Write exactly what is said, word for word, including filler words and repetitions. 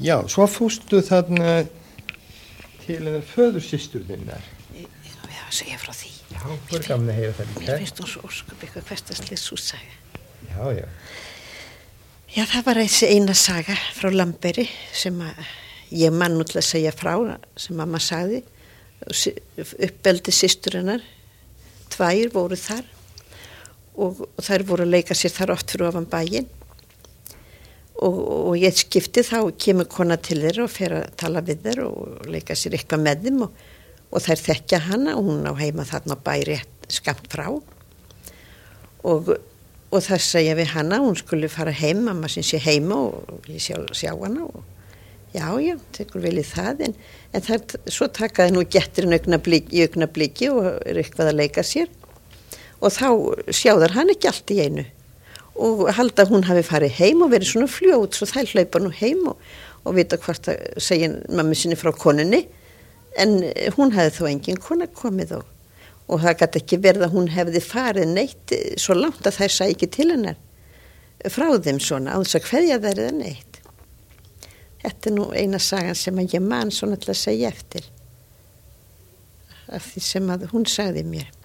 Já, svo fórstu þarna til hennar föðursystur þinnar. Já, segja frá því. Já, fyrir gaman að heyra það líka. Mér finnst hún svo ósköp eitthvað hversdagsleg sú saga. Já, já. Já, það var þessi eina saga frá Lambeyri sem að ég man nú til að segja frá, sem mamma sagði. Uppbeldi systur hennar, tvær voru þar og, og þær voru að leika sér þar oft fyrir ofan bæinn. Og, og ég skipti þá kemur kona til þeirra og fer að tala við þeir og leika sér eitthvað með þeim og, og þær þekkja hana og hún á heima þarna á bæ rétt skammt frá og, og það segja við hana, hún skulle fara heim, mamma sem sé heima og ég sjá, sjá hana og já, já, tekur vel í það en, en það, svo takaði nú getturinn í augnabliki og er eitthvað að leika sér og þá sjáðar hann ekki allt í einu og halda hún hafi farið heim og verið svona fljót svo þær hlaupa nú heim og, og vita hvort að segja mammi sinni frá konunni en hún hefði þó engin kona komið og, og það gæti ekki verið að hún hefði farið neitt svo langt að þær sæði ekki til hennar frá þeim svona á þess að kveðja þær eða neitt. Þetta er nú eina sagan sem að ég man svona til að segja eftir af því sem að hún sagði mér.